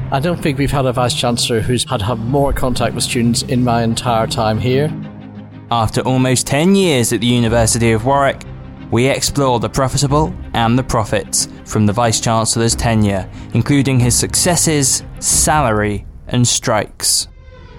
I don't think we've had a Vice-Chancellor who's had more contact with students in my entire time here. After almost 10 years at the University of Warwick, we explore the profitable and the profits from the Vice-Chancellor's tenure, including his successes, salary and strikes.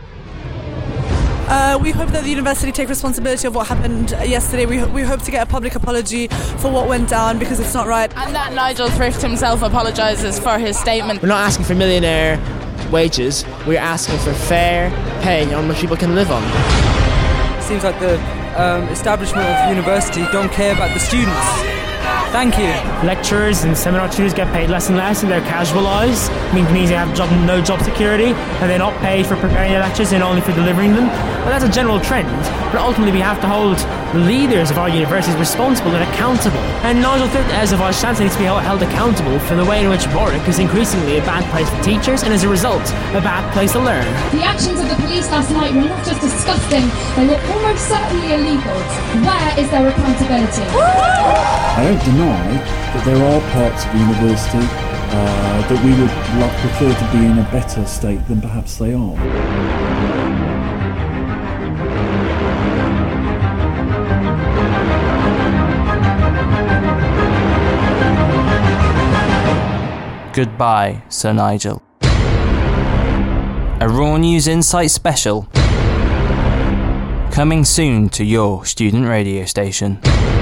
We hope that the university take responsibility of what happened yesterday. We hope to get a public apology for what went down, because it's not right. And that Nigel Thrift himself apologises for his statement. We're not asking for millionaire wages, we're asking for fair pay on which people can live on. It seems like the establishment of the university don't care about the students. Thank you. Lecturers and seminar tutors get paid less and less, and they're casualised. I mean, they have no job security, and they're not paid for preparing their lectures and only for delivering them. Well, that's a general trend, but ultimately we have to hold the leaders of our universities responsible and accountable. And Nigel Thrift, as a Vice-Chancellor, needs to be held accountable for the way in which Warwick is increasingly a bad place for teachers, and as a result, a bad place to learn. The actions of the police last night were not just disgusting, they were almost certainly illegal. Where is their accountability? I don't deny that there are parts of the university that we would prefer to be in a better state than perhaps they are. Goodbye, Sir Nigel. A Raw News Insight special, coming soon to your student radio station.